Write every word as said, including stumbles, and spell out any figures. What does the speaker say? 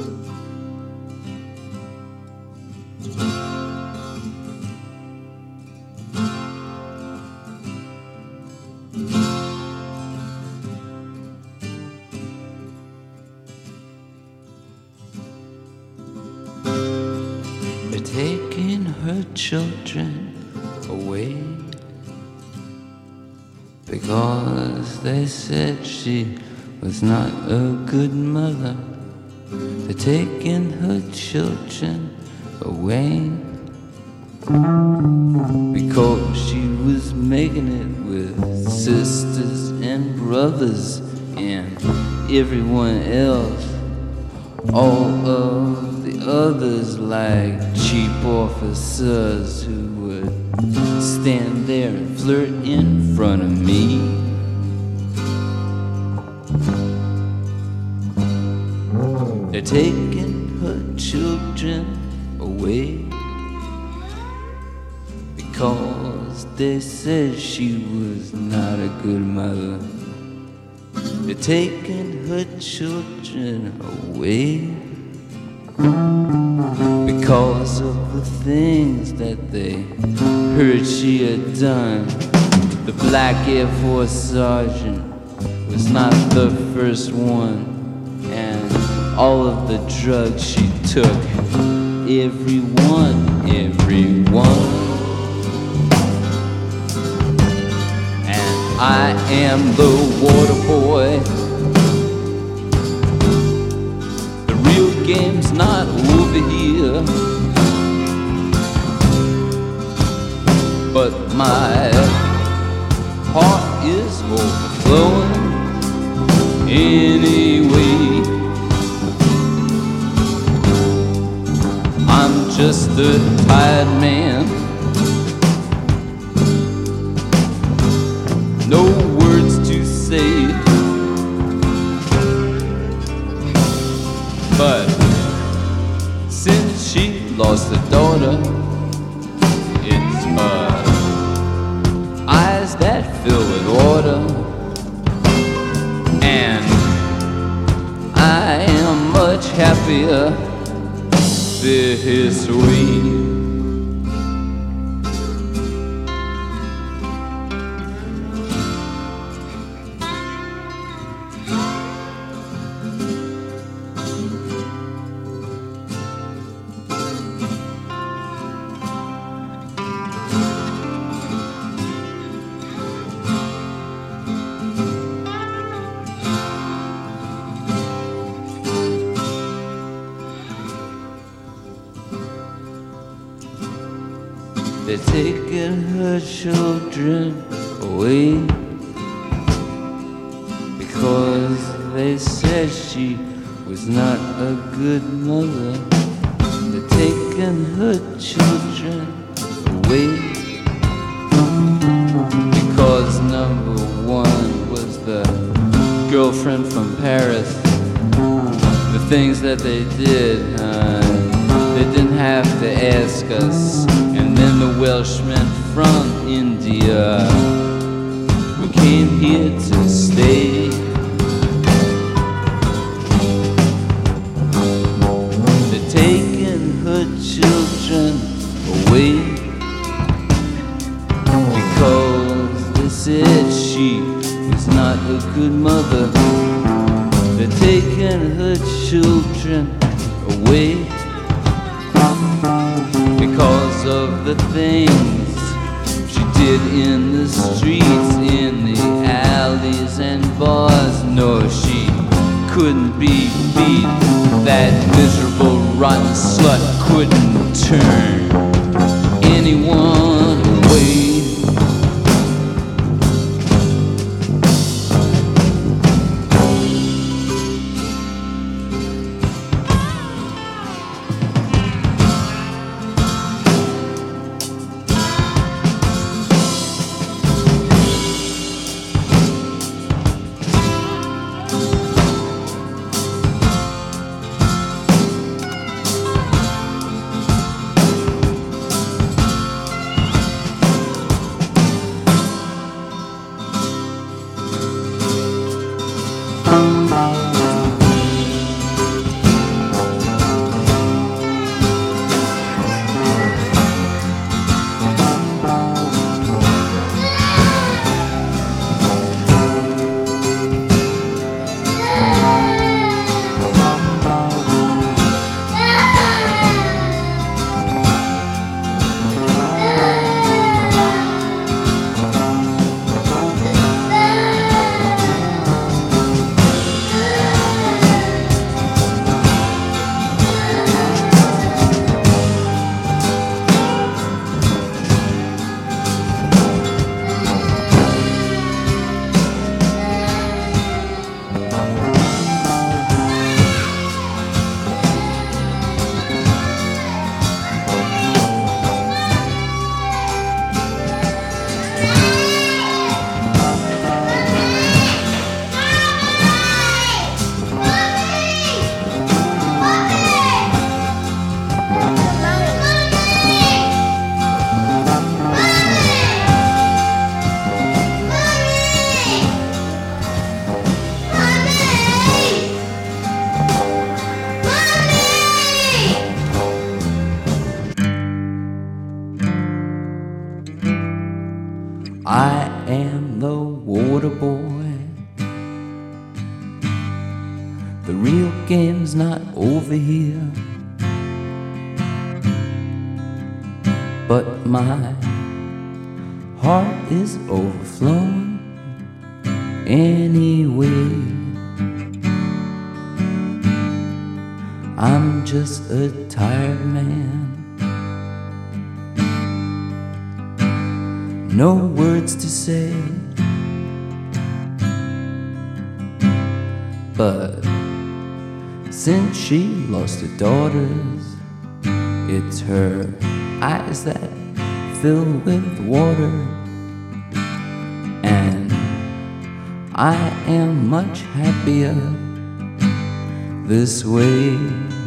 They're taking her children away because they said she was not a good mother. They're taking her children away because she was making it with sisters and brothers and everyone else. All of the others like cheap officers who would stand there and flirt in front of me. They're taking her children away because they said she was not a good mother. They're taking her children away because of the things that they heard she had done. The black Air Force sergeant was not the first one, and all of the drugs she took, everyone, everyone. And I am the water boy. The real game's not over here, but my heart is overflowing anyway. I'm just a tired man, no words to say, but since she lost a daughter, it's her eyes that fill with water, and I am much happier this way. They're taking her children away because they said she was not a good mother. They're taking her children away because number one was the girlfriend from Paris. The things that they did, uh, they didn't have to ask us. And then the Welshmen from India who came here to stay. They're taking her children away because they said she was not a good mother. They're taking her children away because of the things she did in the streets, in the alleys and bars. No, she couldn't be beat. That miserable, rotten slut couldn't turn anyone away. over here, but my heart is overflowing anyway. I'm just a tired man, no words to say, but since she lost her daughters, it's her eyes that fill with water, and I am much happier this way.